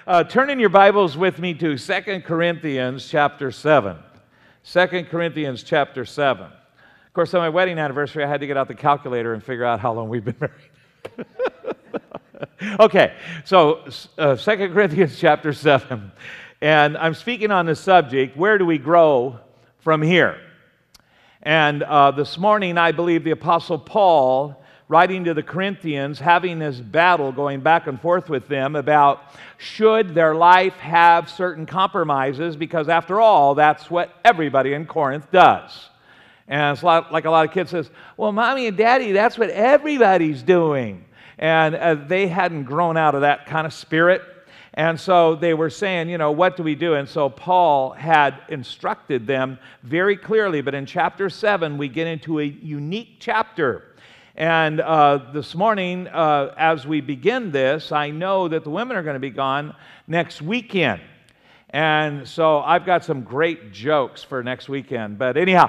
Turn in your Bibles with me to 2 Corinthians chapter 7. 2 Corinthians chapter 7. Of course, on my wedding anniversary, I had to get out the calculator and figure out how long we've been married. Okay, so 2 Corinthians chapter 7. And I'm speaking on the subject, where do we grow from here? And this morning, I believe the Apostle Paul, writing to the Corinthians, having this battle going back and forth with them about should their life have certain compromises, because after all, that's what everybody in Corinth does. And it's like a lot of kids says, well, Mommy and Daddy, that's what everybody's doing. And they hadn't grown out of that kind of spirit. And so they were saying, what do we do? And so Paul had instructed them very clearly. But in chapter 7, we get into a unique chapter. And this morning, as we begin this, I know that the women are going to be gone next weekend. And so I've got some great jokes for next weekend. But anyhow,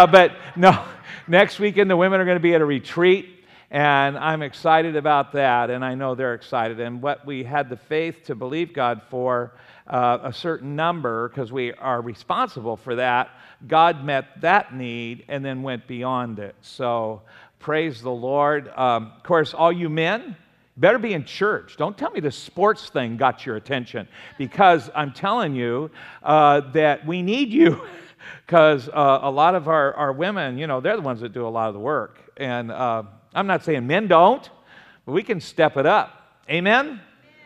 next weekend the women are going to be at a retreat. And I'm excited about that, and I know they're excited. And what we had the faith to believe God for, a certain number, because we are responsible for that, God met that need and then went beyond it. So praise the Lord. Of course, all you men, better be in church. Don't tell me the sports thing got your attention, because I'm telling you that we need you, because a lot of our women, they're the ones that do a lot of the work. And I'm not saying men don't, but we can step it up. Amen? Amen.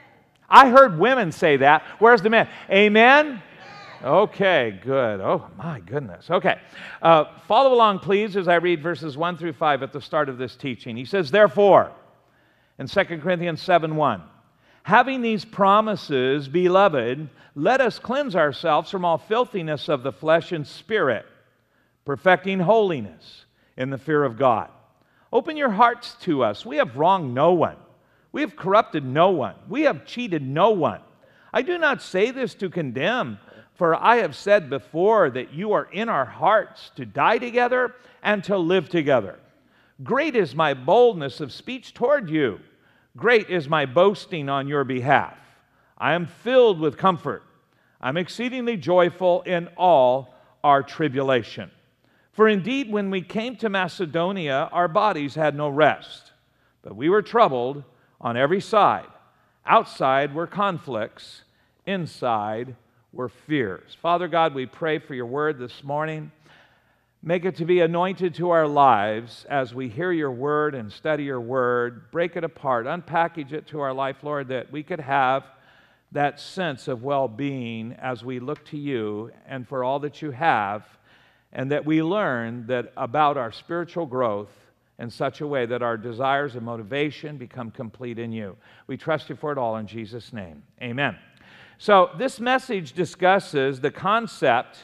I heard women say that. Where's the men? Amen? Amen. Okay, good. Oh, my goodness. Okay. Follow along, please, as I read verses 1 through 5 at the start of this teaching. He says, therefore, in 2 Corinthians 7:1, having these promises, beloved, let us cleanse ourselves from all filthiness of the flesh and spirit, perfecting holiness in the fear of God. Open your hearts to us. We have wronged no one. We have corrupted no one. We have cheated no one. I do not say this to condemn, for I have said before that you are in our hearts to die together and to live together. Great is my boldness of speech toward you. Great is my boasting on your behalf. I am filled with comfort. I'm exceedingly joyful in all our tribulation. For indeed, when we came to Macedonia, our bodies had no rest, but we were troubled on every side. Outside were conflicts, inside were fears. Father God, we pray for your word this morning. Make it to be anointed to our lives as we hear your word and study your word. Break it apart, unpackage it to our life, Lord, that we could have that sense of well-being as we look to you and for all that you have, and that we learn that about our spiritual growth in such a way that our desires and motivation become complete in you. We trust you for it all in Jesus' name. Amen. So this message discusses the concept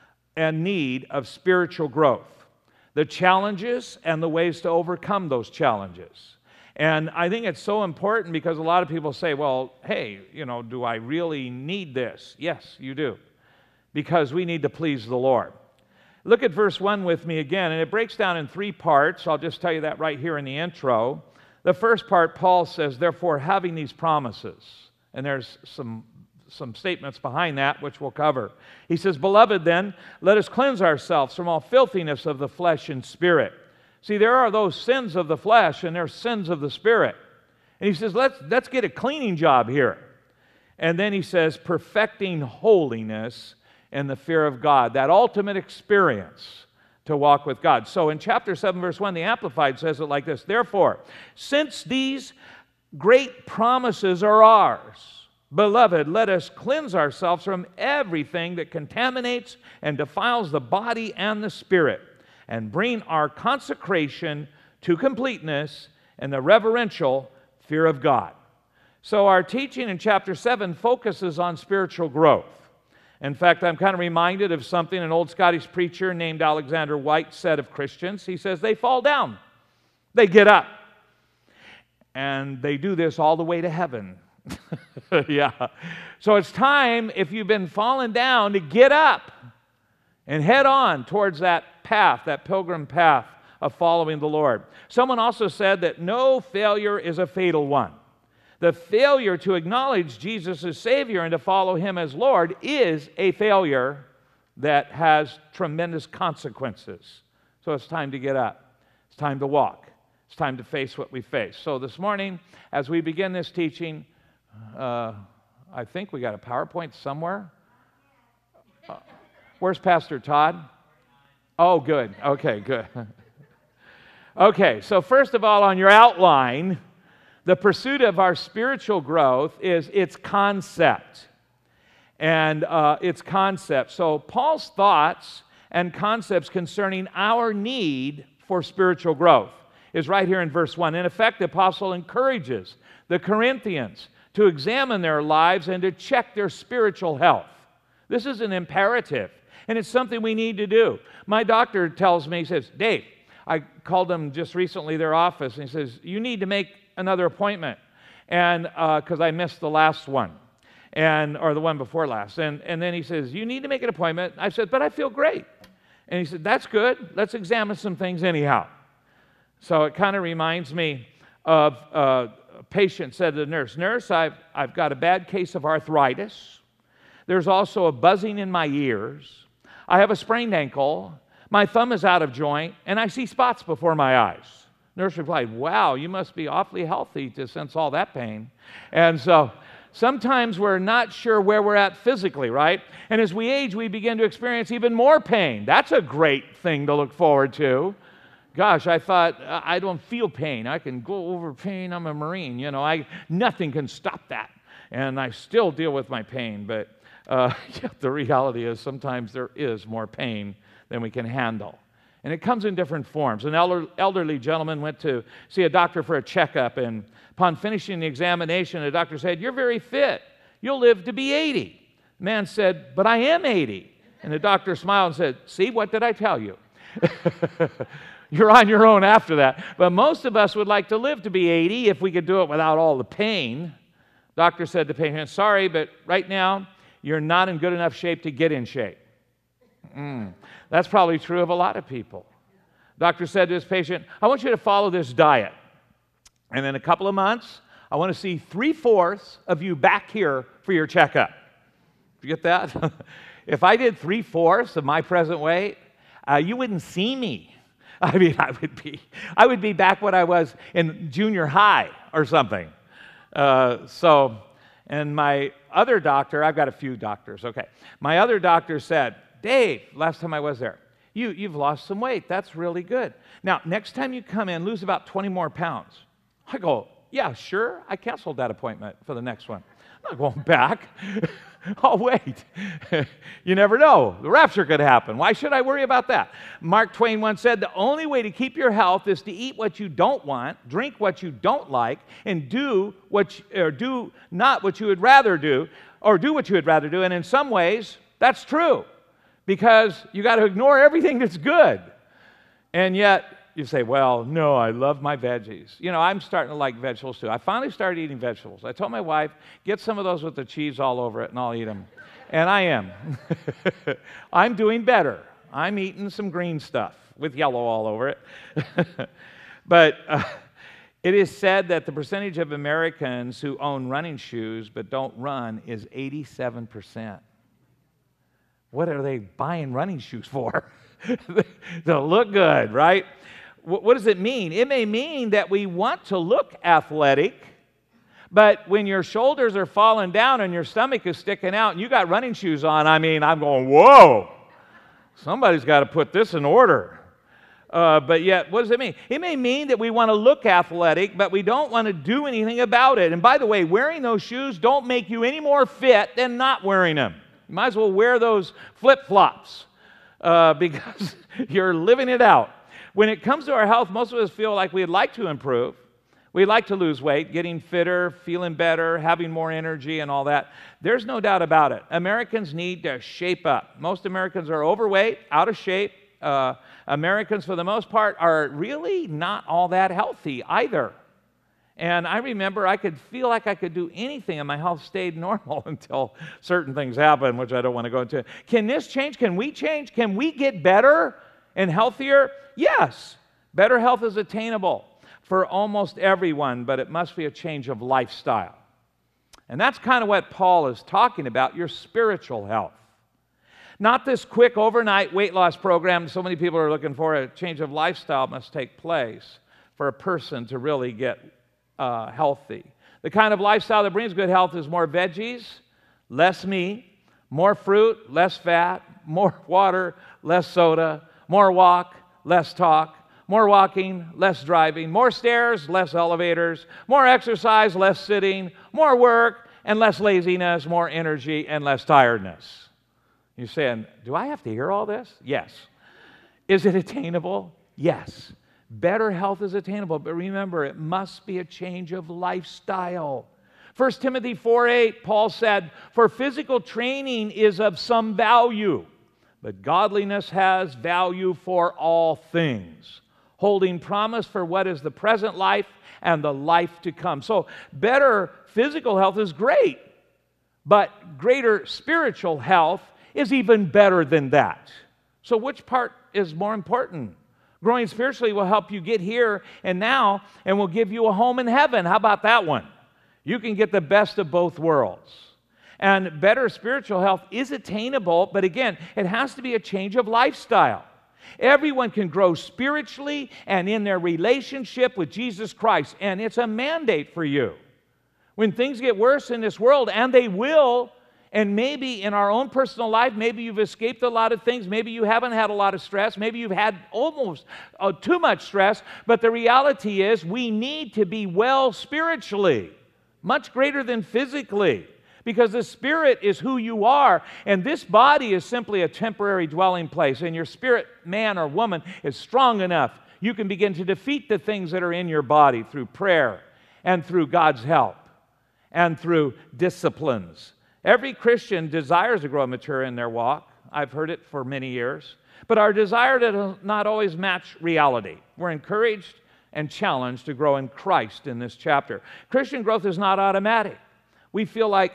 and need of spiritual growth, the challenges and the ways to overcome those challenges. And I think it's so important because a lot of people say, well, hey, do I really need this? Yes, you do, because we need to please the Lord. Look at verse 1 with me again, and it breaks down in 3 parts. I'll just tell you that right here in the intro. The first part, Paul says, therefore, having these promises. And there's some statements behind that, which we'll cover. He says, beloved, then, let us cleanse ourselves from all filthiness of the flesh and spirit. See, there are those sins of the flesh, and there's sins of the spirit. And he says, let's get a cleaning job here. And then he says, perfecting holiness and the fear of God, that ultimate experience to walk with God. So in chapter 7, verse 1, the Amplified says it like this, therefore, since these great promises are ours, beloved, let us cleanse ourselves from everything that contaminates and defiles the body and the spirit, and bring our consecration to completeness in the reverential fear of God. So our teaching in chapter 7 focuses on spiritual growth. In fact, I'm kind of reminded of something an old Scottish preacher named Alexander White said of Christians. He says, they fall down, they get up, and they do this all the way to heaven. Yeah. So it's time, if you've been falling down, to get up and head on towards that path, that pilgrim path of following the Lord. Someone also said that no failure is a fatal one. The failure to acknowledge Jesus as Savior and to follow Him as Lord is a failure that has tremendous consequences. So it's time to get up. It's time to walk. It's time to face what we face. So this morning, as we begin this teaching, I think we got a PowerPoint somewhere. Where's Pastor Todd? Oh, good. Okay, good. Okay, so first of all, on your outline, the pursuit of our spiritual growth is its concept. And its concept. So Paul's thoughts and concepts concerning our need for spiritual growth is right here in verse 1. In effect, the apostle encourages the Corinthians to examine their lives and to check their spiritual health. This is an imperative, and it's something we need to do. My doctor tells me, he says, Dave, I called them just recently, their office, and he says, you need to make another appointment, and because I missed the last one, or the one before last. And then he says, you need to make an appointment. I said, but I feel great. And he said, that's good. Let's examine some things anyhow. So it kind of reminds me of a patient said to the nurse, Nurse, I've got a bad case of arthritis. There's also a buzzing in my ears. I have a sprained ankle. My thumb is out of joint, and I see spots before my eyes. Nurse replied, wow, you must be awfully healthy to sense all that pain. And so sometimes we're not sure where we're at physically, right? And as we age, we begin to experience even more pain. That's a great thing to look forward to. Gosh, I thought, I don't feel pain. I can go over pain. I'm a Marine. You know, nothing can stop that. And I still deal with my pain. But the reality is sometimes there is more pain than we can handle. And it comes in different forms. An elderly gentleman went to see a doctor for a checkup, and upon finishing the examination, the doctor said, you're very fit. You'll live to be 80. The man said, but I am 80. And the doctor smiled and said, see, what did I tell you? You're on your own after that. But most of us would like to live to be 80 if we could do it without all the pain. Doctor said to the patient, sorry, but right now, you're not in good enough shape to get in shape. That's probably true of a lot of people. Doctor said to his patient, I want you to follow this diet. And in a couple of months, I want to see 3/4 of you back here for your checkup. Did you get that? If I did 3/4 of my present weight, you wouldn't see me. I mean, I would be back when I was in junior high or something. And my other doctor, I've got a few doctors, okay. My other doctor said, Dave, last time I was there, you've lost some weight. That's really good. Now, next time you come in, lose about 20 more pounds. I go, yeah, sure. I canceled that appointment for the next one. I'm not going back. I'll wait. You never know. The rapture could happen. Why should I worry about that? Mark Twain once said, the only way to keep your health is to eat what you don't want, drink what you don't like, and do not what you would rather do, or do what you would rather do. And in some ways, that's true, because you got to ignore everything that's good. And yet, you say, well, no, I love my veggies. You know, I'm starting to like vegetables too. I finally started eating vegetables. I told my wife, get some of those with the cheese all over it and I'll eat them. And I am. I'm doing better. I'm eating some green stuff with yellow all over it. But it is said that the percentage of Americans who own running shoes but don't run is 87%. What are they buying running shoes for? They'll look good, right? What does it mean? It may mean that we want to look athletic, but when your shoulders are falling down and your stomach is sticking out and you got running shoes on, I mean, I'm going, whoa, somebody's got to put this in order. But yet, what does it mean? It may mean that we want to look athletic, but we don't want to do anything about it. And by the way, wearing those shoes don't make you any more fit than not wearing them. You might as well wear those flip-flops because you're living it out. When it comes to our health, most of us feel like we'd like to improve. We'd like to lose weight, getting fitter, feeling better, having more energy and all that. There's no doubt about it. Americans need to shape up. Most Americans are overweight, out of shape. Americans, for the most part, are really not all that healthy either. And I remember I could feel like I could do anything and my health stayed normal until certain things happened, which I don't want to go into. Can this change? Can we change? Can we get better and healthier? Yes. Better health is attainable. for almost everyone, but it must be a change of lifestyle. And that's kind of what Paul is talking about, your spiritual health. Not this quick overnight weight loss program so many people are looking for. A change of lifestyle must take place for a person to really get healthy. The kind of lifestyle that brings good health is more veggies, less meat, more fruit, less fat, more water, less soda, more walk, less talk, more walking, less driving, more stairs, less elevators, more exercise, less sitting, more work, and less laziness, more energy, and less tiredness. You're saying, do I have to hear all this? Yes. Is it attainable? Yes. Better health is attainable, but remember, it must be a change of lifestyle. 1 Timothy 4:8, Paul said, "For physical training is of some value, but godliness has value for all things, holding promise for what is the present life and the life to come." So better physical health is great, but greater spiritual health is even better than that. So which part is more important? Growing spiritually will help you get here and now, and will give you a home in heaven. How about that one? You can get the best of both worlds. And better spiritual health is attainable, but again, it has to be a change of lifestyle. Everyone can grow spiritually and in their relationship with Jesus Christ, and it's a mandate for you. When things get worse in this world, and they will, and maybe in our own personal life, maybe you've escaped a lot of things, maybe you haven't had a lot of stress, maybe you've had almost too much stress, but the reality is we need to be well spiritually, much greater than physically, because the spirit is who you are, and this body is simply a temporary dwelling place, and your spirit, man or woman, is strong enough. You can begin to defeat the things that are in your body through prayer and through God's help and through disciplines. Every Christian desires to grow and mature in their walk. I've heard it for many years. But our desire does not always match reality. We're encouraged and challenged to grow in Christ in this chapter. Christian growth is not automatic. We feel like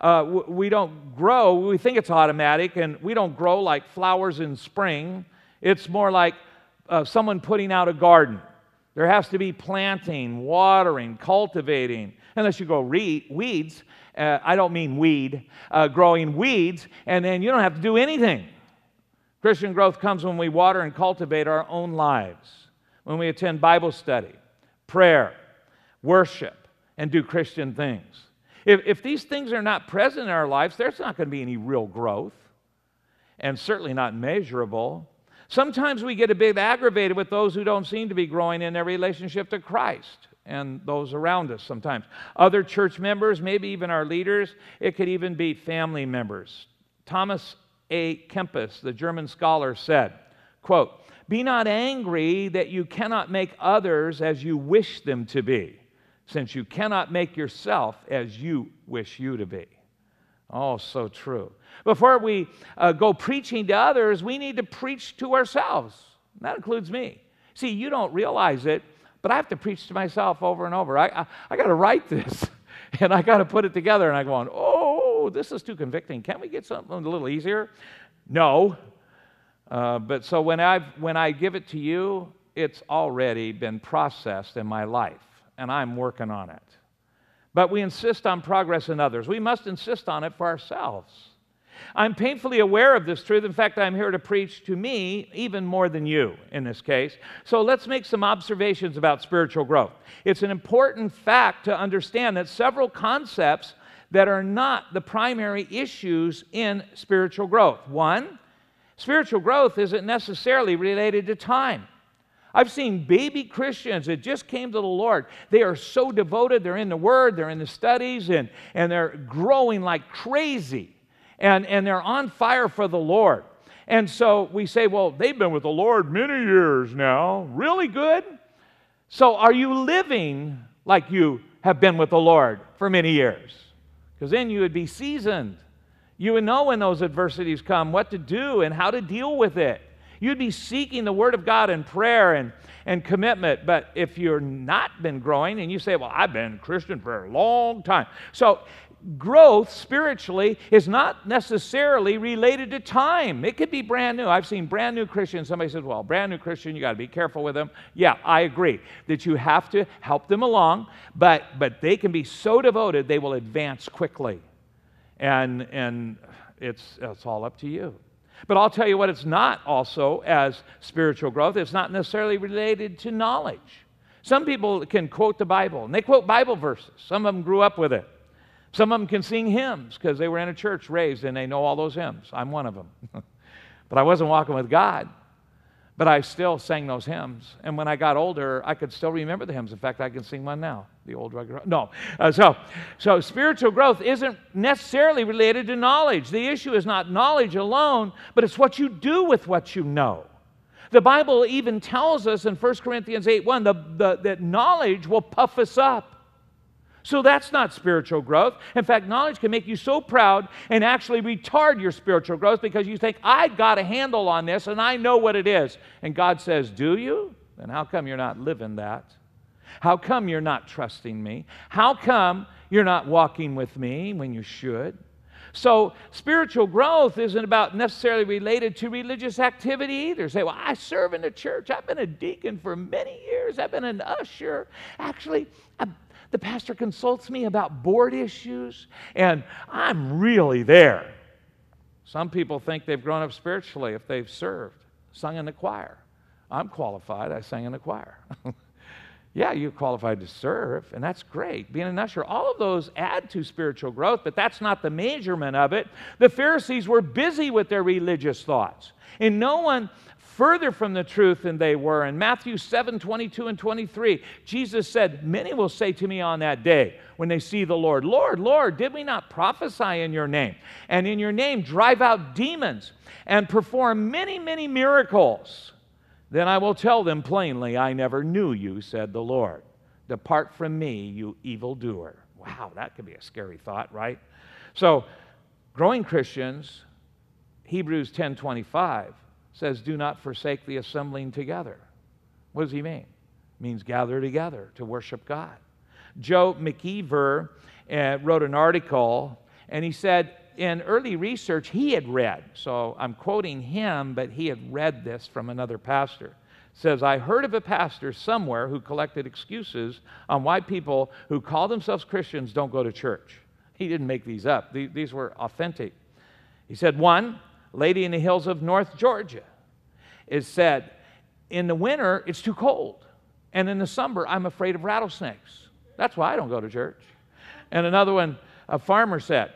we don't grow. We think it's automatic, and we don't grow like flowers in spring. It's more like someone putting out a garden. There has to be planting, watering, cultivating. Unless you grow weeds. I don't mean weed, growing weeds, and then you don't have to do anything. Christian growth comes when we water and cultivate our own lives, when we attend Bible study, prayer, worship, and do Christian things. If these things are not present in our lives, there's not going to be any real growth, and certainly not measurable. Sometimes we get a bit aggravated with those who don't seem to be growing in their relationship to Christ and those around us sometimes. Other church members, maybe even our leaders. It could even be family members. Thomas A. Kempis, the German scholar, said, quote, "Be not angry that you cannot make others as you wish them to be, since you cannot make yourself as you wish you to be." Oh, so true. Before we go preaching to others, we need to preach to ourselves. That includes me. See, you don't realize it, but I have to preach to myself over and over. I got to write this, and I got to put it together, and I'm going, oh, this is too convicting. Can't we get something a little easier? No. But so when I give it to you, it's already been processed in my life, and I'm working on it. But we insist on progress in others. We must insist on it for ourselves. I'm painfully aware of this truth. In fact, I'm here to preach to me even more than you in this case. So let's make some observations about spiritual growth. It's an important fact to understand that several concepts that are not the primary issues in spiritual growth. One, spiritual growth isn't necessarily related to time. I've seen baby Christians that just came to the Lord. They are so devoted. They're in the Word, they're in the studies, and they're growing like crazy. And they're on fire for the Lord. And so we say, well, they've been with the Lord many years now. Really good? So are you living like you have been with the Lord for many years? Because then you would be seasoned. You would know when those adversities come, what to do and how to deal with it. You'd be seeking the Word of God in prayer and commitment. But if you're not been growing and you say, well, I've been a Christian for a long time. So growth spiritually is not necessarily related to time. It could be brand new. I've seen brand new Christians. Somebody says, well, brand new Christian, you got to be careful with them. Yeah, I agree that you have to help them along, but they can be so devoted they will advance quickly. And it's all up to you. But I'll tell you what, it's not also as spiritual growth. It's not necessarily related to knowledge. Some people can quote the Bible, and they quote Bible verses. Some of them grew up with it. Some of them can sing hymns because they were in a church raised and they know all those hymns. I'm one of them. But I wasn't walking with God. But I still sang those hymns. And when I got older, I could still remember the hymns. In fact, I can sing one now. The old rugged... No. So spiritual growth isn't necessarily related to knowledge. The issue is not knowledge alone, but it's what you do with what you know. The Bible even tells us in 1 Corinthians 8:1 that knowledge will puff us up. So that's not spiritual growth. In fact, knowledge can make you so proud and actually retard your spiritual growth because you think, I've got a handle on this and I know what it is. And God says, do you? Then how come you're not living that? How come you're not trusting me? How come you're not walking with me when you should? So spiritual growth isn't about necessarily related to religious activity either. Say, well, I serve in the church. I've been a deacon for many years. I've been an usher. Actually, the pastor consults me about board issues, and I'm really there. Some people think they've grown up spiritually if they've served, sung in the choir. I'm qualified. I sang in the choir. Yeah, you're qualified to serve, and that's great. Being an usher, all of those add to spiritual growth, but that's not the measurement of it. The Pharisees were busy with their religious thoughts, and no one further from the truth than they were. In Matthew 7:22 and 23, Jesus said, many will say to me on that day when they see the Lord, Lord, Lord, did we not prophesy in your name? And in your name drive out demons and perform many, many miracles? Then I will tell them plainly, I never knew you, said the Lord. Depart from me, you evildoer. Wow, that could be a scary thought, right? So, growing Christians, Hebrews 10:25, says, do not forsake the assembling together. What does he mean? It means gather together to worship God. Joe McKeever wrote an article, and he said in early research he had read, so I'm quoting him, but he had read this from another pastor. It says, I heard of a pastor somewhere who collected excuses on why people who call themselves Christians don't go to church. He didn't make these up. These were authentic. He said, one, lady in the hills of North Georgia is said, in the winter, it's too cold. And in the summer, I'm afraid of rattlesnakes. That's why I don't go to church. And another one, a farmer said,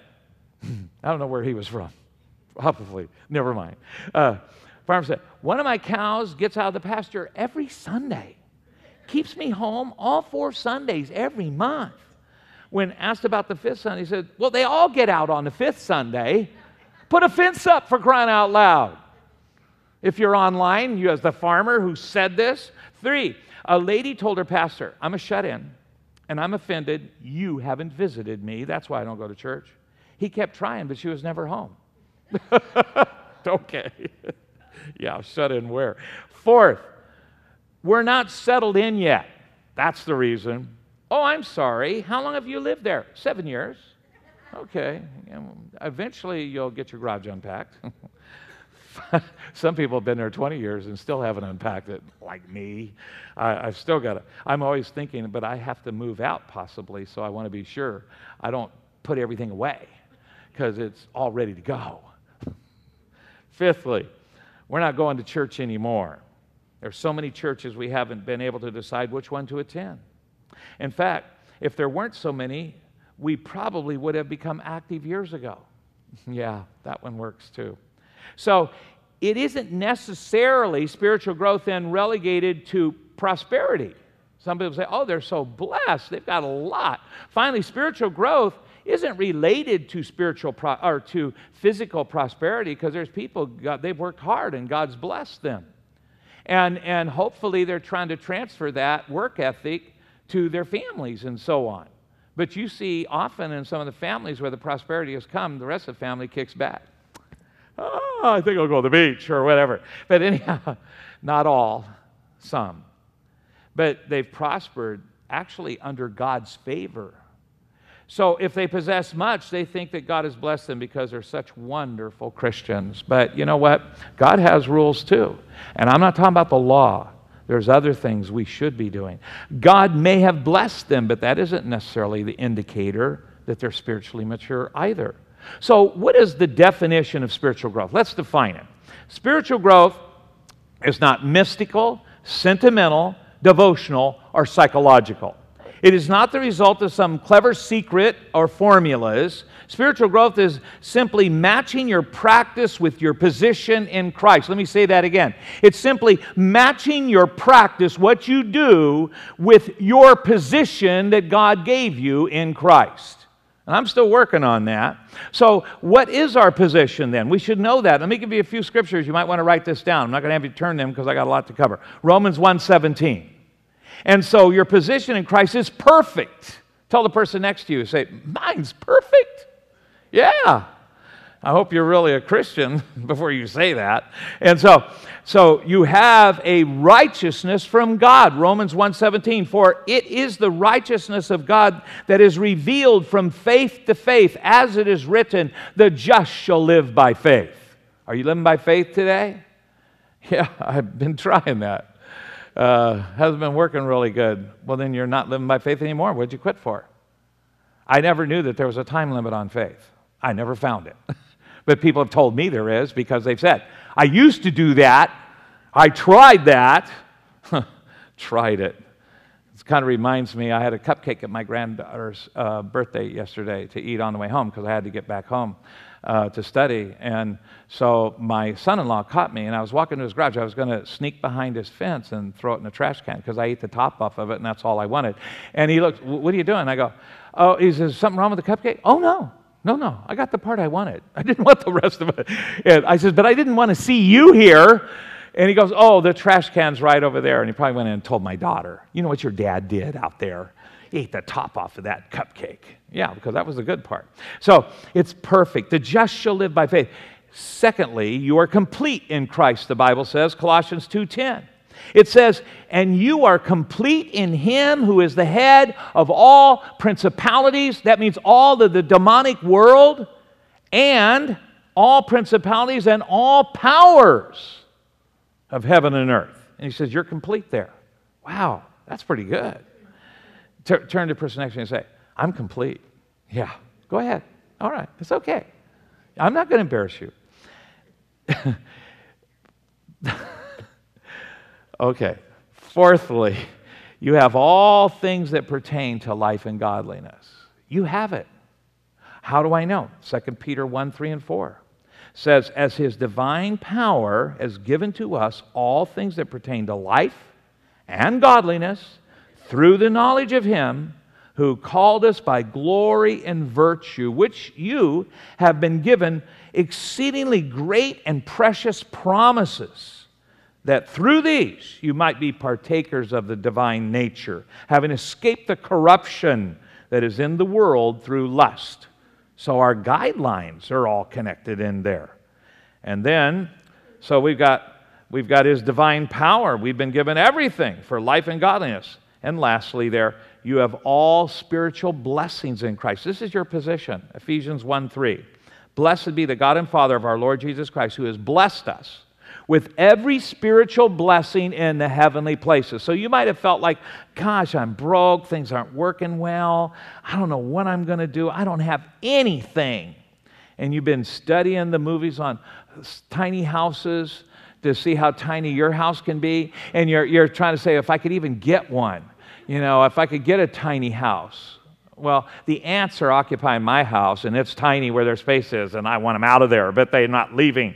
I don't know where he was from. Probably. Never mind. Farmer said, one of my cows gets out of the pasture every Sunday. Keeps me home all 4 Sundays every month. When asked about the 5th Sunday, he said, well, they all get out on the 5th Sunday. Put a fence up for crying out loud. If you're online, you as the farmer who said this. 3, a lady told her pastor, I'm a shut-in, and I'm offended. You haven't visited me. That's why I don't go to church. He kept trying, but she was never home. Okay. Yeah, shut in where? 4th, we're not settled in yet. That's the reason. Oh, I'm sorry. How long have you lived there? 7 years. Okay. Eventually, you'll get your garage unpacked. Some people have been there 20 years and still haven't unpacked it, like me. I've still got it. I'm always thinking, but I have to move out possibly, so I want to be sure I don't put everything away because it's all ready to go. 5thly, we're not going to church anymore. There's so many churches we haven't been able to decide which one to attend. In fact, if there weren't so many, we probably would have become active years ago. Yeah, that one works too. So it isn't necessarily spiritual growth then relegated to prosperity. Some people say, oh, they're so blessed. They've got a lot. Finally, spiritual growth isn't related to or to physical prosperity because there's people, they've worked hard and God's blessed them. And hopefully they're trying to transfer that work ethic to their families and so on. But you see often in some of the families where the prosperity has come, the rest of the family kicks back. Oh, I think I'll go to the beach or whatever. But anyhow, not all, some. But they've prospered actually under God's favor. So if they possess much, they think that God has blessed them because they're such wonderful Christians. But you know what? God has rules too. And I'm not talking about the law. There's other things we should be doing. God may have blessed them, but that isn't necessarily the indicator that they're spiritually mature either. So what is the definition of spiritual growth? Let's define it. Spiritual growth is not mystical, sentimental, devotional, or psychological. It is not the result of some clever secret or formulas. Spiritual growth is simply matching your practice with your position in Christ. Let me say that again. It's simply matching your practice, what you do, with your position that God gave you in Christ. And I'm still working on that. So what is our position then? We should know that. Let me give you a few scriptures. You might want to write this down. I'm not going to have you turn them because I got a lot to cover. Romans 1:17. And so your position in Christ is perfect. Tell the person next to you, say, mine's perfect? Yeah. I hope you're really a Christian before you say that. And so you have a righteousness from God. Romans 1:17, for it is the righteousness of God that is revealed from faith to faith, as it is written, the just shall live by faith. Are you living by faith today? Yeah, I've been trying that. Hasn't been working really good. Well, then you're not living by faith anymore. What'd you quit for? I never knew that there was a time limit on faith. I never found it. But people have told me there is because they've said, I used to do that. I tried that. Tried it. It kind of reminds me, I had a cupcake at my granddaughter's birthday yesterday to eat on the way home because I had to get back home to study. And so my son-in-law caught me, and I was walking to his garage. I was going to sneak behind his fence and throw it in the trash can because I ate the top off of it, and that's all I wanted. And he looked, what are you doing? I go, oh, he says, something wrong with the cupcake? Oh, no. No, I got the part I wanted. I didn't want the rest of it. And I said, but I didn't want to see you here. And he goes, oh, the trash can's right over there. And he probably went in and told my daughter, you know what your dad did out there? He ate the top off of that cupcake. Yeah, because that was the good part. So it's perfect. The just shall live by faith. Secondly, you are complete in Christ, the Bible says, Colossians 2:10. It says, and you are complete in Him who is the head of all principalities. That means all of the demonic world and all principalities and all powers of heaven and earth. And he says, you're complete there. Wow, that's pretty good. Turn to the person next to you and say, I'm complete. Yeah, go ahead. All right, it's okay. I'm not going to embarrass you. Okay. Fourthly, you have all things that pertain to life and godliness. You have it. How do I know? 2 Peter 1:3 and 4 says, as His divine power has given to us all things that pertain to life and godliness through the knowledge of Him who called us by glory and virtue, which you have been given exceedingly great and precious promises, that through these you might be partakers of the divine nature, having escaped the corruption that is in the world through lust. So our guidelines are all connected in there. And then, so we've got His divine power. We've been given everything for life and godliness. And lastly there, you have all spiritual blessings in Christ. This is your position, Ephesians 1:3. Blessed be the God and Father of our Lord Jesus Christ, who has blessed us with every spiritual blessing in the heavenly places. So you might have felt like, gosh, I'm broke, things aren't working well, I don't know what I'm going to do, I don't have anything. And you've been studying the movies on tiny houses to see how tiny your house can be, and you're trying to say, if I could even get one, if I could get a tiny house. Well, the ants are occupying my house, and it's tiny where their space is, and I want them out of there, but they're not leaving.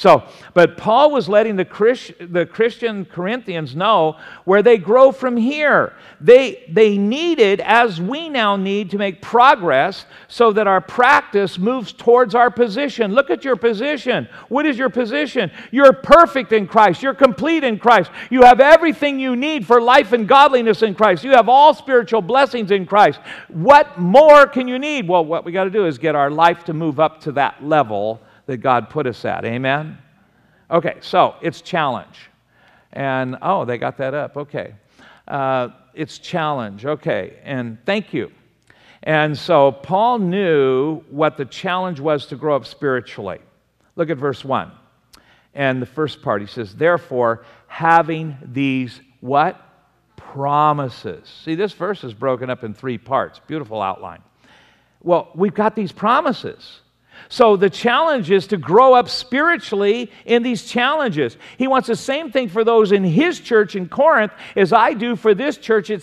But Paul was letting the Christian Corinthians know where they grow from here. They needed, as we now need, to make progress so that our practice moves towards our position. Look at your position. What is your position? You're perfect in Christ. You're complete in Christ. You have everything you need for life and godliness in Christ. You have all spiritual blessings in Christ. What more can you need? Well, what we got to do is get our life to move up to that level that God put us at. Amen? Okay, so it's challenge. And, oh, they got that up. Okay. It's challenge. Okay, and thank you. And so Paul knew what the challenge was to grow up spiritually. Look at verse 1. And the first part, he says, therefore, having these what? Promises. See, this verse is broken up in 3 parts. Beautiful outline. Well, we've got these promises. So the challenge is to grow up spiritually in these challenges. He wants the same thing for those in his church in Corinth as I do for this church at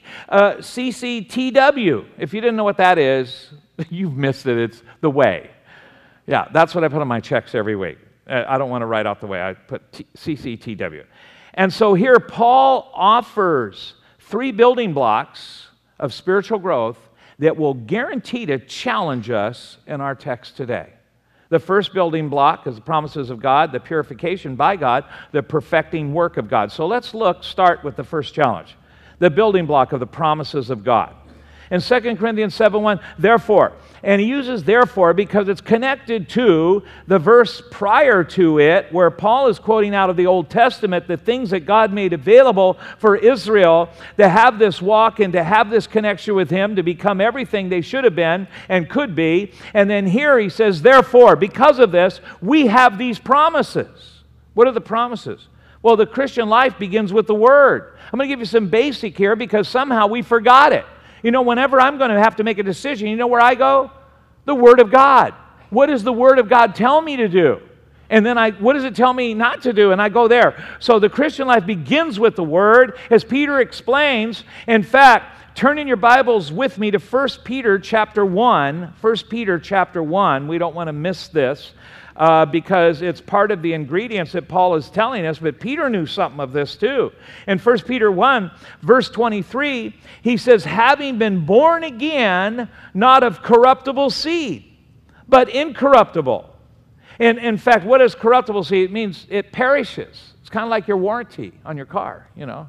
CCTW. If you didn't know what that is, you've missed it. It's the way. Yeah, that's what I put on my checks every week. I don't want to write out the way. I put CCTW. And so here Paul offers 3 building blocks of spiritual growth that will guarantee to challenge us in our text today. The first building block is the promises of God, the purification by God, the perfecting work of God. So let's start with the first challenge, the building block of the promises of God. In 2 Corinthians 7:1, therefore, and he uses therefore because it's connected to the verse prior to it where Paul is quoting out of the Old Testament the things that God made available for Israel to have this walk and to have this connection with him, to become everything they should have been and could be. And then here he says, therefore, because of this, we have these promises. What are the promises? Well, the Christian life begins with the Word. I'm going to give you some basic here because somehow we forgot it. You know, whenever I'm going to have to make a decision, you know where I go? The Word of God. What does the Word of God tell me to do? And then what does it tell me not to do? And I go there. So the Christian life begins with the Word, as Peter explains. In fact, turn in your Bibles with me to 1 Peter chapter 1. 1 Peter chapter 1. We don't want to miss this. Because it's part of the ingredients that Paul is telling us, but Peter knew something of this too. In 1 Peter 1, verse 23, he says, having been born again, not of corruptible seed, but incorruptible. And in fact, what is corruptible seed? It means it perishes. It's kind of like your warranty on your car, you know.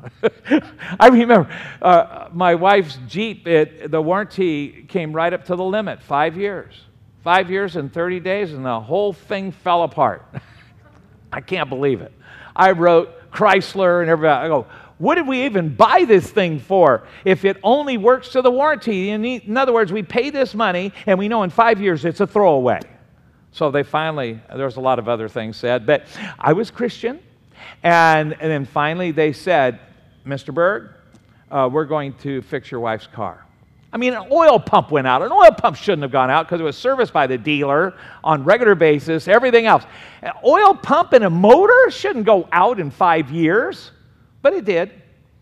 I remember my wife's Jeep, the warranty came right up to the limit, 5 years. 5 years and 30 days, and the whole thing fell apart. I can't believe it. I wrote Chrysler and everybody. I go, what did we even buy this thing for if it only works to the warranty? In other words, we pay this money, and we know in 5 years it's a throwaway. So they finally, there's a lot of other things said, but I was Christian, and then finally they said, Mr. Berg, we're going to fix your wife's car. I mean, an oil pump went out. An oil pump shouldn't have gone out because it was serviced by the dealer on regular basis, everything else. An oil pump and a motor shouldn't go out in 5 years, but it did.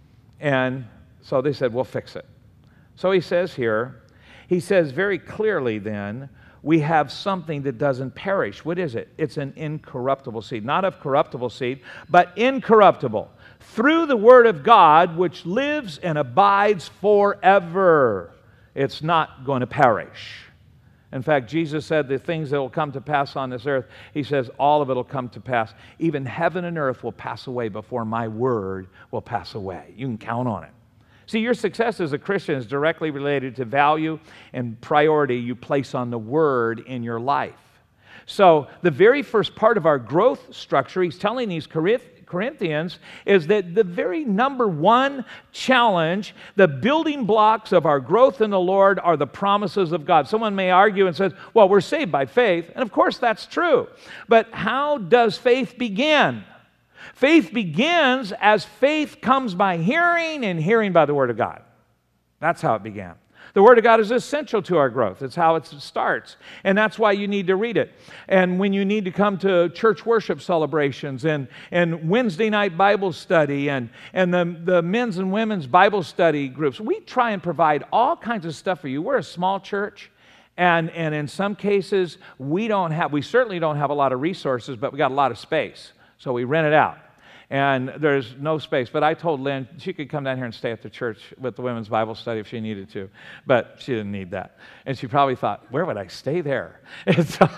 And so they said, we'll fix it. So he says here, he says very clearly then, we have something that doesn't perish. What is it? It's an incorruptible seed. Not of corruptible seed, but incorruptible. Through the Word of God, which lives and abides forever. It's not going to perish. In fact, Jesus said the things that will come to pass on this earth, he says all of it will come to pass. Even heaven and earth will pass away before my word will pass away. You can count on it. See, your success as a Christian is directly related to value and priority you place on the Word in your life. So the very first part of our growth structure, he's telling these Corinthians, is that the very number one challenge, the building blocks of our growth in the Lord are the promises of God. Someone may argue and says, well, we're saved by faith, and of course that's true. But how does faith begin? Faith begins as faith comes by hearing, and hearing by the Word of God. That's how it began. The Word of God is essential to our growth. It's how it starts. And that's why you need to read it. And when you need to come to church worship celebrations and Wednesday night Bible study and the men's and women's Bible study groups, we try and provide all kinds of stuff for you. We're a small church. And in some cases, we certainly don't have a lot of resources, but we got a lot of space. So we rent it out. And there's no space. But I told Lynn she could come down here and stay at the church with the women's Bible study if she needed to. But she didn't need that. And she probably thought, where would I stay there? So,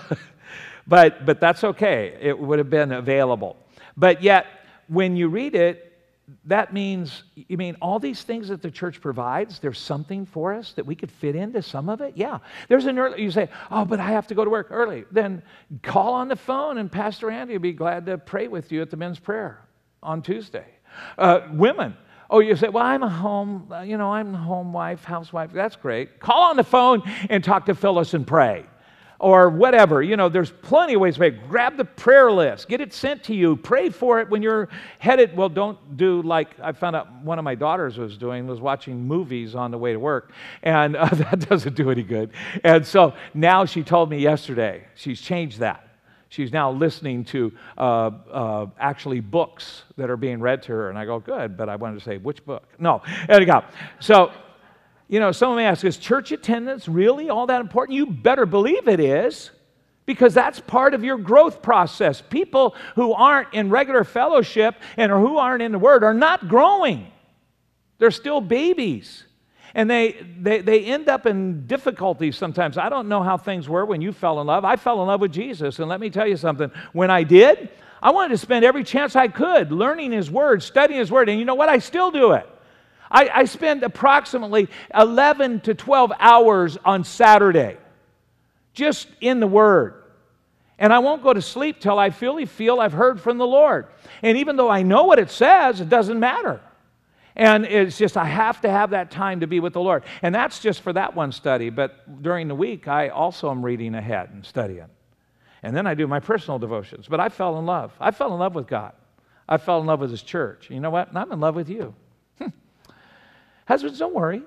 but that's okay. It would have been available. But yet, when you read it, that means, you mean all these things that the church provides, there's something for us that we could fit into some of it? Yeah. There's you say, oh, but I have to go to work early. Then call on the phone and Pastor Andy will be glad to pray with you at the men's prayer on Tuesday. Women, Oh, you say, well, I'm a home wife, housewife. That's great. Call on the phone and talk to Phyllis and pray. Or whatever. There's plenty of ways to pray. Grab the prayer list. Get it sent to you. Pray for it when you're headed. Well, don't do like I found out one of my daughters was watching movies on the way to work. And that doesn't do any good. And so now she told me yesterday, she's changed that. She's now listening to actually books that are being read to her. And I go, good, but I wanted to say, which book? No. Anyhow, so... someone may ask, is church attendance really all that important? You better believe it is, because that's part of your growth process. People who aren't in regular fellowship and who aren't in the Word are not growing. They're still babies. And they end up in difficulties sometimes. I don't know how things were when you fell in love. I fell in love with Jesus, and let me tell you something. When I did, I wanted to spend every chance I could learning His Word, studying His Word, and you know what? I still do it. I spend approximately 11 to 12 hours on Saturday just in the Word. And I won't go to sleep till I really feel I've heard from the Lord. And even though I know what it says, it doesn't matter. And it's just I have to have that time to be with the Lord. And that's just for that one study. But during the week, I also am reading ahead and studying. And then I do my personal devotions. But I fell in love. I fell in love with God. I fell in love with His church. You know what? And I'm in love with you. Husbands, don't worry.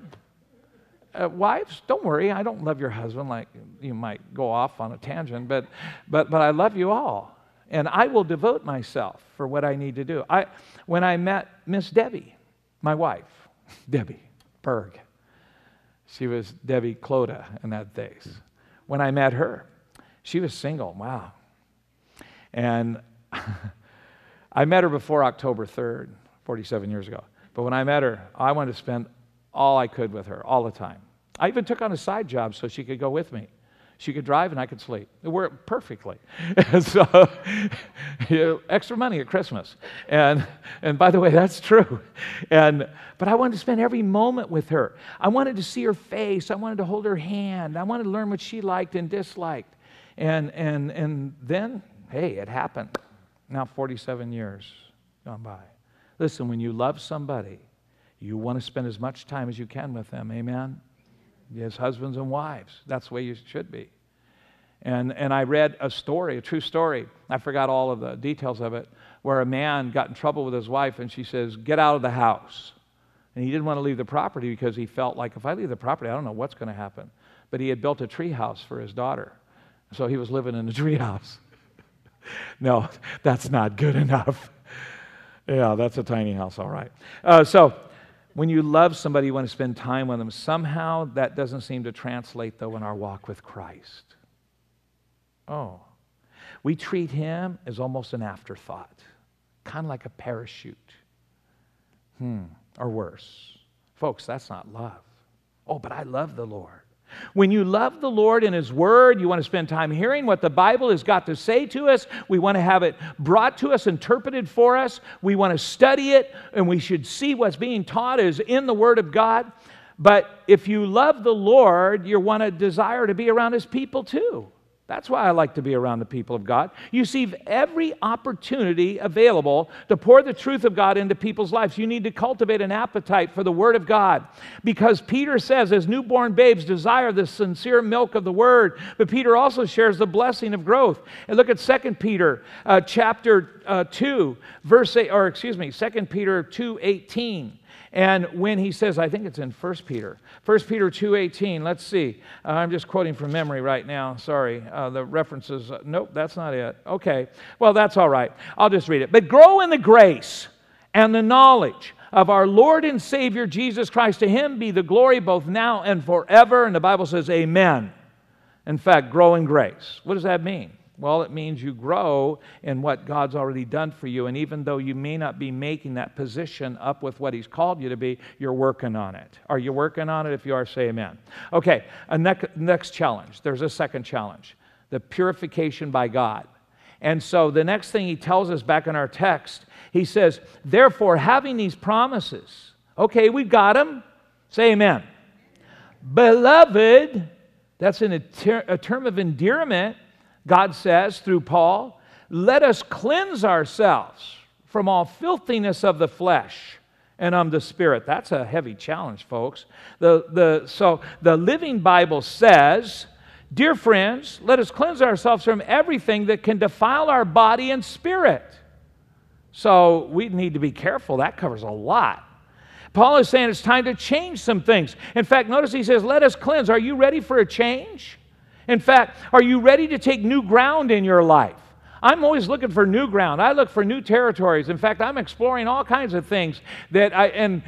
Wives, don't worry. I don't love your husband like you might go off on a tangent, but I love you all. And I will devote myself for what I need to do. When I met Miss Debbie, my wife, Debbie Berg, she was Debbie Clota in that days. When I met her, she was single. Wow. And I met her before October 3rd, 47 years ago. But when I met her, I wanted to spend all I could with her, all the time. I even took on a side job so she could go with me. She could drive and I could sleep. It worked perfectly. And so, extra money at Christmas. And by the way, that's true. But I wanted to spend every moment with her. I wanted to see her face. I wanted to hold her hand. I wanted to learn what she liked and disliked. And then, hey, it happened. Now 47 years gone by. Listen, when you love somebody, you want to spend as much time as you can with them. Amen? Yes, husbands and wives. That's the way you should be. And I read a story, a true story. I forgot all of the details of it, where a man got in trouble with his wife, and she says, get out of the house. And he didn't want to leave the property because he felt like, if I leave the property, I don't know what's going to happen. But he had built a tree house for his daughter. So he was living in a tree house. No, that's not good enough. Yeah, that's a tiny house, all right. So when you love somebody, you want to spend time with them. Somehow that doesn't seem to translate, though, in our walk with Christ. Oh, we treat Him as almost an afterthought, kind of like a parachute. Or worse. Folks, that's not love. Oh, but I love the Lord. When you love the Lord and His Word, you want to spend time hearing what the Bible has got to say to us. We want to have it brought to us, interpreted for us. We want to study it, and we should see what's being taught is in the Word of God. But if you love the Lord, you want to desire to be around His people too. That's why I like to be around the people of God. You see every opportunity available to pour the truth of God into people's lives. You need to cultivate an appetite for the Word of God. Because Peter says, as newborn babes desire the sincere milk of the Word. But Peter also shares the blessing of growth. And look at 2 Peter chapter 2, verse 8, or excuse me, 2 Peter 2:18. And when he says, I think it's in 1 Peter 2:18, let's see. I'm just quoting from memory right now. Sorry, the references, nope, that's not it. Okay, well, that's all right. I'll just read it. But grow in the grace and the knowledge of our Lord and Savior Jesus Christ. To Him be the glory both now and forever. And the Bible says, amen. In fact, grow in grace. What does that mean? Well, it means you grow in what God's already done for you. And even though you may not be making that position up with what He's called you to be, you're working on it. Are you working on it? If you are, say amen. Okay, next challenge. There's a second challenge. The purification by God. And so the next thing he tells us back in our text, he says, therefore, having these promises. Okay, we've got them. Say amen. Beloved, that's a term of endearment. God says through Paul, let us cleanse ourselves from all filthiness of the flesh and the Spirit. That's a heavy challenge, folks. So the Living Bible says, dear friends, let us cleanse ourselves from everything that can defile our body and spirit. So we need to be careful. That covers a lot. Paul is saying it's time to change some things. In fact, notice he says, let us cleanse. Are you ready for a change? In fact, are you ready to take new ground in your life? I'm always looking for new ground. I look for new territories. In fact, I'm exploring all kinds of things that and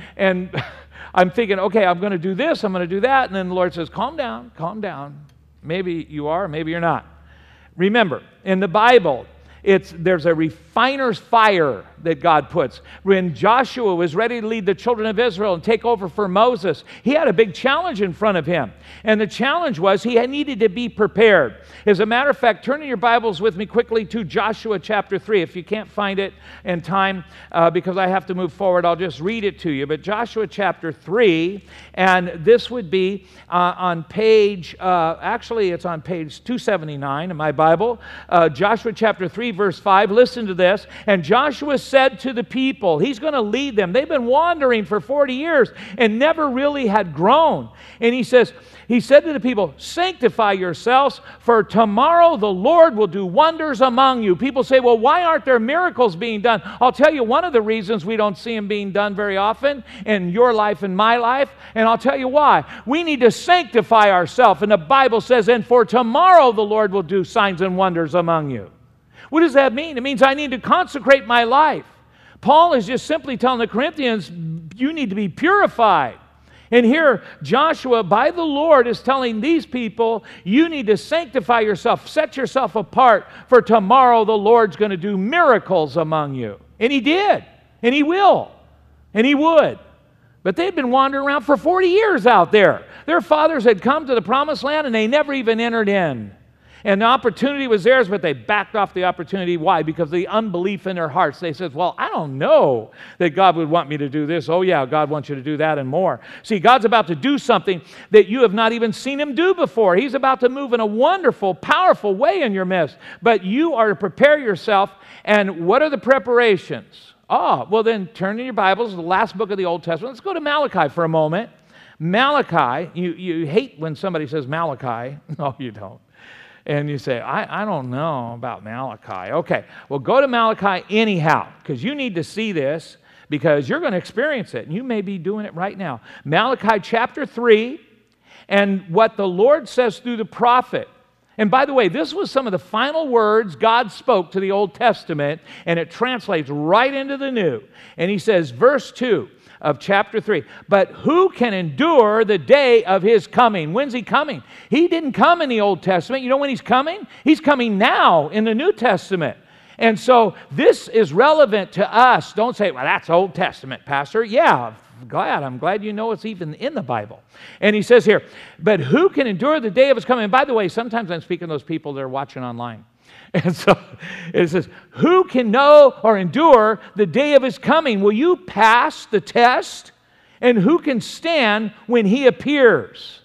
I'm thinking, okay, I'm going to do this, I'm going to do that. And then the Lord says, calm down, calm down. Maybe you are, maybe you're not. Remember, in the Bible, there's a refiner's fire that God puts. When Joshua was ready to lead the children of Israel and take over for Moses, he had a big challenge in front of him. And the challenge was he needed to be prepared. As a matter of fact, turn in your Bibles with me quickly to Joshua chapter 3. If you can't find it in time, because I have to move forward, I'll just read it to you. But Joshua chapter 3, and this would be on page, actually it's on page 279 in my Bible. Joshua chapter 3, verse 5. Listen to this. And Joshua said to the people, he's going to lead them. They've been wandering for 40 years and never really had grown. And he said to the people, sanctify yourselves, for tomorrow the Lord will do wonders among you. People say, well, why aren't there miracles being done? I'll tell you one of the reasons we don't see them being done very often in your life and my life, and I'll tell you why. We need to sanctify ourselves. And the Bible says, and for tomorrow the Lord will do signs and wonders among you. What does that mean? It means I need to consecrate my life. Paul is just simply telling the Corinthians, you need to be purified. And here, Joshua, by the Lord, is telling these people, you need to sanctify yourself, set yourself apart, for tomorrow the Lord's going to do miracles among you. And he did, and he will, and he would. But they'd been wandering around for 40 years out there. Their fathers had come to the promised land, and they never even entered in. And the opportunity was theirs, but they backed off the opportunity. Why? Because of the unbelief in their hearts. They said, well, I don't know that God would want me to do this. Oh, yeah, God wants you to do that and more. See, God's about to do something that you have not even seen him do before. He's about to move in a wonderful, powerful way in your midst. But you are to prepare yourself. And what are the preparations? Well, then turn in your Bibles to the last book of the Old Testament. Let's go to Malachi for a moment. Malachi, you hate when somebody says Malachi. No, you don't. And you say, I don't know about Malachi. Okay, well, go to Malachi anyhow, because you need to see this, because you're going to experience it, and you may be doing it right now. Malachi chapter 3, and what the Lord says through the prophet. And by the way, this was some of the final words God spoke to the Old Testament, and it translates right into the New. And he says, verse 2 of chapter 3, but who can endure the day of his coming? When's he coming? He didn't come in the Old Testament. You know when he's coming? He's coming now in the New Testament. And so this is relevant to us. Don't say, well, that's Old Testament, Pastor. Yeah, I'm glad you know it's even in the Bible. And he says here, but who can endure the day of his coming? And by the way, sometimes I'm speaking to those people that are watching online. And so it says, who can know or endure the day of his coming? Will you pass the test? And who can stand when he appears?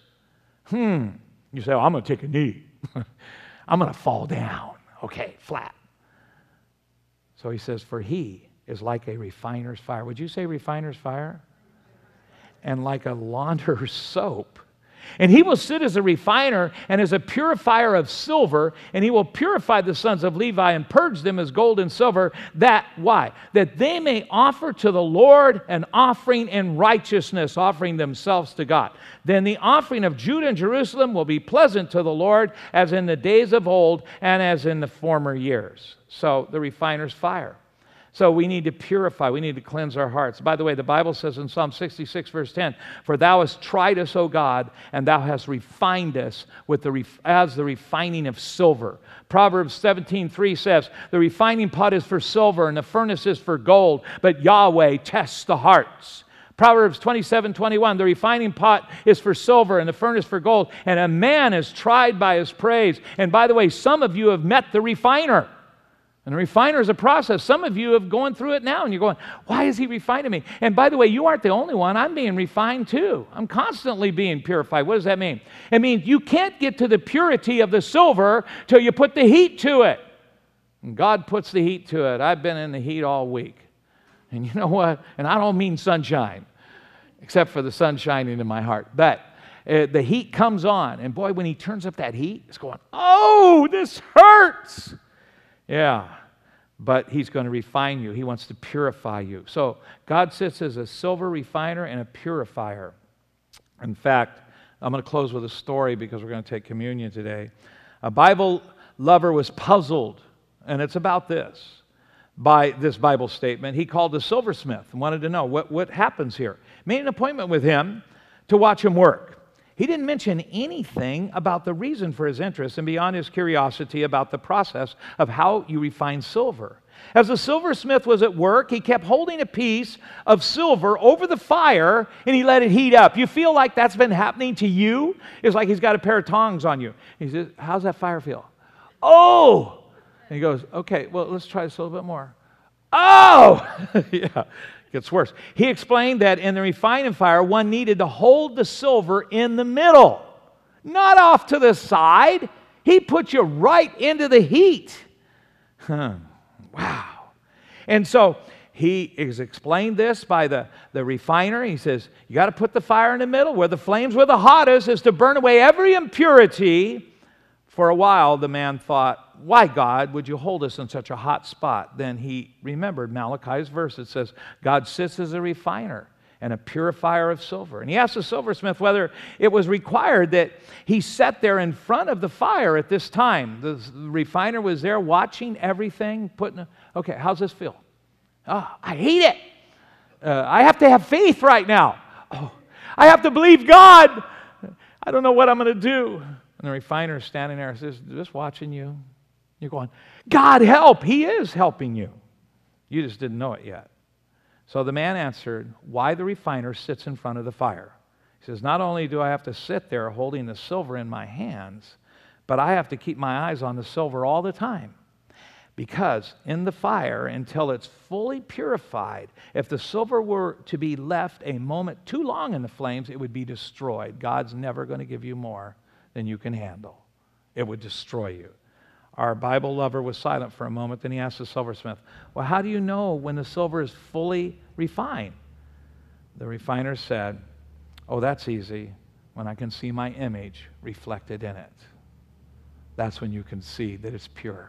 You say, I'm going to take a knee. I'm going to fall down. Okay, flat. So he says, for he is like a refiner's fire. Would you say refiner's fire? And like a launderer's soap. And he will sit as a refiner and as a purifier of silver, and he will purify the sons of Levi and purge them as gold and silver. Why? That they may offer to the Lord an offering in righteousness, offering themselves to God. Then the offering of Judah and Jerusalem will be pleasant to the Lord, as in the days of old and as in the former years. So the refiner's fire. So we need to purify. We need to cleanse our hearts. By the way, the Bible says in Psalm 66, verse 10, for thou hast tried us, O God, and thou hast refined us as the refining of silver. Proverbs 17:3 says, the refining pot is for silver and the furnace is for gold, but Yahweh tests the hearts. Proverbs 27:21, the refining pot is for silver and the furnace for gold, and a man is tried by his praise. And by the way, some of you have met the refiner. And the refiner is a process. Some of you have gone through it now, and you're going, why is he refining me? And by the way, you aren't the only one. I'm being refined too. I'm constantly being purified. What does that mean? It means you can't get to the purity of the silver till you put the heat to it. And God puts the heat to it. I've been in the heat all week. And you know what? And I don't mean sunshine, except for the sun shining in my heart. But the heat comes on. And boy, when he turns up that heat, it's going, oh, this hurts. Yeah. But he's going to refine you. He wants to purify you. So God sits as a silver refiner and a purifier. In fact, I'm going to close with a story because we're going to take communion today. A Bible lover was puzzled, and it's about this, by this Bible statement. He called the silversmith and wanted to know what happens here. Made an appointment with him to watch him work. He didn't mention anything about the reason for his interest and beyond his curiosity about the process of how you refine silver. As the silversmith was at work, he kept holding a piece of silver over the fire and he let it heat up. You feel like that's been happening to you? It's like he's got a pair of tongs on you. He says, how's that fire feel? Oh! And he goes, okay, well, let's try this a little bit more. Oh! Yeah. Gets worse. He explained that in the refining fire, one needed to hold the silver in the middle, not off to the side. He put you right into the heat. Wow. And so he is explained this by the refiner. He says, you got to put the fire in the middle where the flames were the hottest, is to burn away every impurity. For a while, the man thought, why, God, would you hold us in such a hot spot? Then he remembered Malachi's verse. It says, God sits as a refiner and a purifier of silver. And he asked the silversmith whether it was required that he sat there in front of the fire at this time. The refiner was there watching everything, okay, how's this feel? Oh, I hate it. I have to have faith right now. Oh, I have to believe God. I don't know what I'm going to do. And the refiner is standing there and says, just watching you. You're going, God help. He is helping you. You just didn't know it yet. So the man answered, why the refiner sits in front of the fire. He says, not only do I have to sit there holding the silver in my hands, but I have to keep my eyes on the silver all the time. Because in the fire, until it's fully purified, if the silver were to be left a moment too long in the flames, it would be destroyed. God's never going to give you more than you can handle. It would destroy you. Our Bible lover was silent for a moment. Then he asked the silversmith, well, how do you know when the silver is fully refined? The refiner said, oh, that's easy. When I can see my image reflected in it. That's when you can see that it's pure.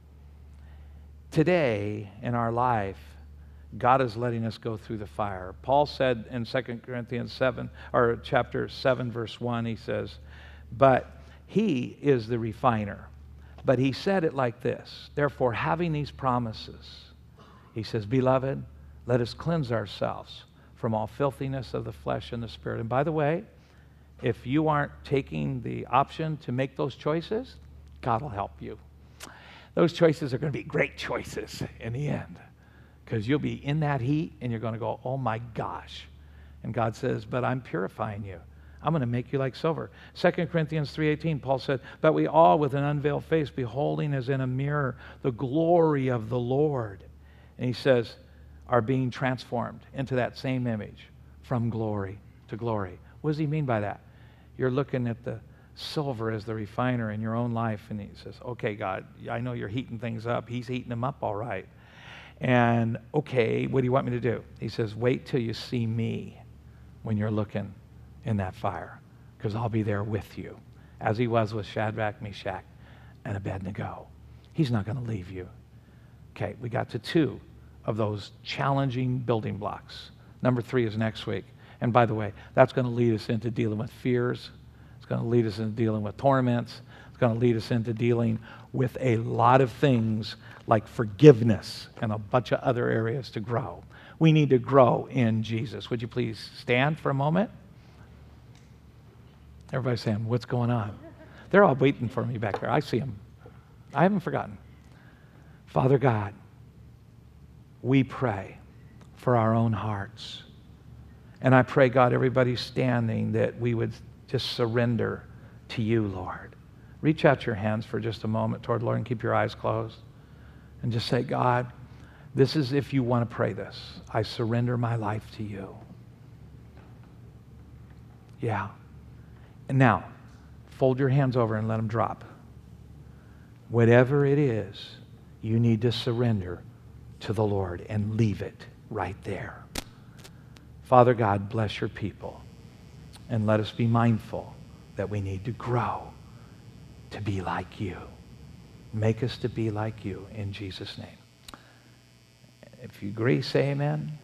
Today in our life, God is letting us go through the fire. Paul said in 2 Corinthians 7, or chapter 7, verse 1, he says, but he is the refiner. But he said it like this, therefore, having these promises, he says, beloved, let us cleanse ourselves from all filthiness of the flesh and the spirit. And by the way, if you aren't taking the option to make those choices, God will help you. Those choices are going to be great choices in the end, because you'll be in that heat and you're going to go, oh my gosh. And God says, but I'm purifying you. I'm going to make you like silver. 2 Corinthians 3:18, Paul said, but we all with an unveiled face, beholding as in a mirror the glory of the Lord. And he says, are being transformed into that same image from glory to glory. What does he mean by that? You're looking at the silver as the refiner in your own life, and he says, okay, God, I know you're heating things up. He's heating them up all right. And okay, what do you want me to do? He says, wait till you see me when you're looking in that fire, because I'll be there with you, as he was with Shadrach, Meshach, and Abednego. He's not going to leave you. Okay, we got to 2 of those challenging building blocks. Number 3 is next week. And by the way, that's going to lead us into dealing with fears. It's going to lead us into dealing with torments. It's going to lead us into dealing with a lot of things like forgiveness and a bunch of other areas to grow. We need to grow in Jesus. Would you please stand for a moment? Everybody's saying, what's going on? They're all waiting for me back there. I see them. I haven't forgotten. Father God, we pray for our own hearts. And I pray, God, everybody standing, that we would just surrender to you, Lord. Reach out your hands for just a moment toward the Lord and keep your eyes closed. And just say, God, this is if you want to pray this. I surrender my life to you. Yeah. And now, fold your hands over and let them drop. Whatever it is, you need to surrender to the Lord and leave it right there. Father God, bless your people. And let us be mindful that we need to grow to be like you. Make us to be like you in Jesus' name. If you agree, say amen.